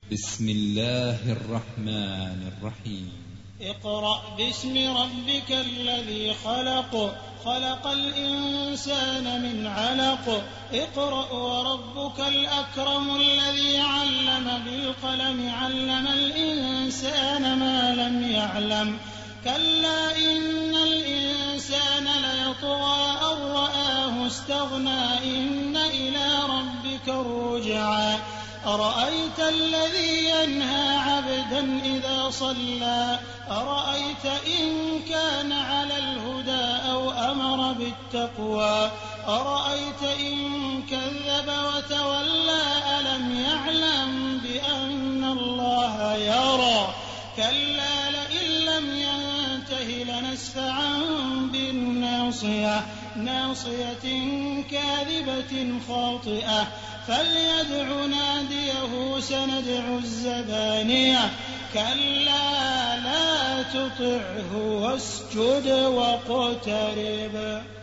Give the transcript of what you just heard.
بسم الله الرحمن الرحيم. اقرأ باسم ربك الذي خلق، خلق الإنسان من علق. اقرأ وربك الأكرم الذي علم بالقلم، علم الإنسان ما لم يعلم. كلا إن الإنسان ليطغى أن رآه استغنى، إن إلى ربك الرجعى. أرأيت الذي ينهى عبدا إذا صلى، أرأيت إن كان على الهدى أو أمر بالتقوى، أرأيت إن كذب وتولى، ألم يعلم بأن الله يرى. كلا لئن لم ينته لنسفعا بالناصية، ناصية كاذبة خاطئة، فليدع ناديه سندع الزبانية. كلا لا تطعه واسجد واقترب.